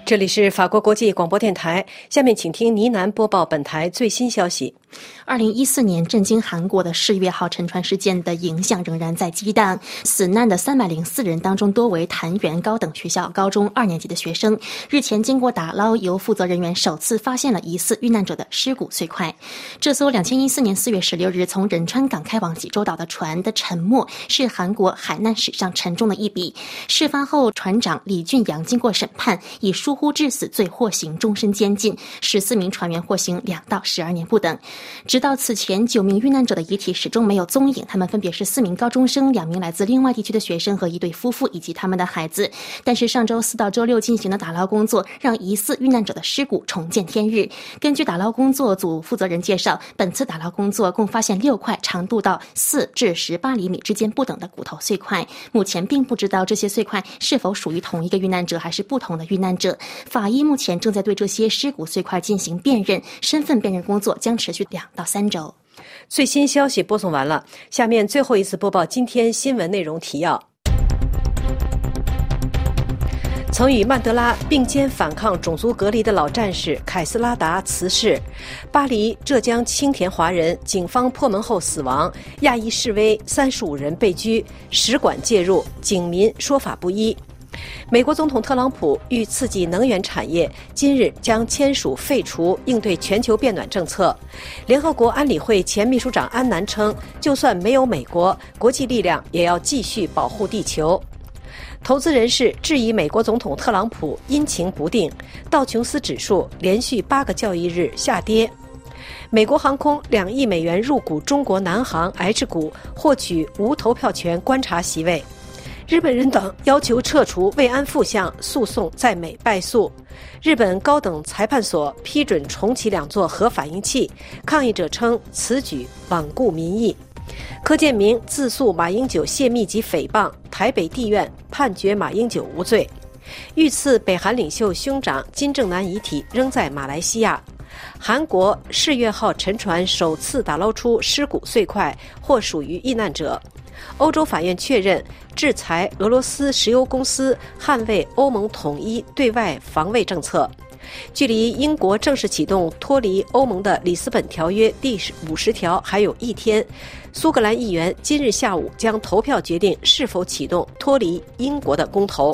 这里是法国国际广播电台，下面请听倪楠播报本台最新消息。 二零一四年震惊韩国的世越号沉船事件的影响仍然在激荡，死难的三百零四人当中多为潭元高等学校高中二年级的学生。日前经过打捞，由负责人员首次发现了疑似遇难者的尸骨碎块。这艘两千一四年四月十六日从仁川港开往济州岛的船的沉没是韩国海难史上沉重的一笔。事发后，船长李俊阳经过审判，以疏忽致死罪获刑终身监禁，十四名船员获刑两到十二年不等。直到此前，九名遇难者的遗体始终没有踪影，他们分别是四名高中生、两名来自另外地区的学生和一对夫妇以及他们的孩子。但是上周四到周六进行的打捞工作，让疑似遇难者的尸骨重见天日。根据打捞工作组负责人介绍，本次打捞工作共发现六块长度到四至十八厘米之间不等的骨头碎块，目前并不知道这些碎块是否属于同一个遇难者还是不同的遇难者。法医目前正在对这些尸骨碎块进行辨认，身份辨认工作将持续两到三周。 最新消息播送完了，下面最后一次播报今天新闻内容提要。曾与曼德拉并肩反抗种族隔离的老战士凯斯拉达辞世。巴黎浙江青田华人警方破门后死亡，亚裔示威三十五人被拘，使馆介入，警民说法不一。美国总统特朗普欲刺激能源产业，今日将签署废除应对全球变暖政策。联合国安理会前秘书长安南称，就算没有美国，国际力量也要继续保护地球。投资人士质疑美国总统特朗普阴晴不定，道琼斯指数连续八个交易日下跌。美国航空两亿美元入股中国南航 H 股，获取无投票权观察席位。日本人等要求撤除慰安妇项诉讼在美败诉。日本高等裁判所批准重启两座核反应器，抗议者称此举罔顾民意。柯建铭自诉马英九泄密及诽谤，台北地院判决马英九无罪。遇刺北韩领袖兄长金正男遗体仍在马来西亚。韩国世越号沉船首次打捞出尸骨碎块，或属于遇难者。欧洲法院确认制裁俄罗斯石油公司，捍卫欧盟统一对外防卫政策。距离英国正式启动脱离欧盟的里斯本条约第五十条还有一天，苏格兰议员今日下午将投票决定是否启动脱离英国的公投。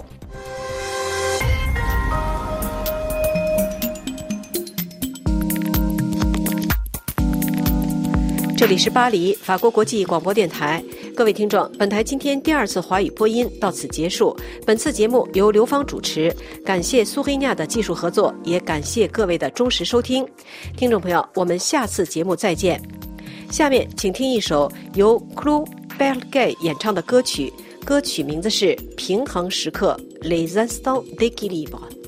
这里是巴黎，法国国际广播电台。各位听众，本台今天第二次华语播音到此结束。本次节目由刘芳主持，感谢苏黑亚的技术合作，也感谢各位的忠实收听。听众朋友，我们下次节目再见。下面请听一首由 Clou Belgay 演唱的歌曲，歌曲名字是《平衡时刻 Les Instants d'Équilibre》。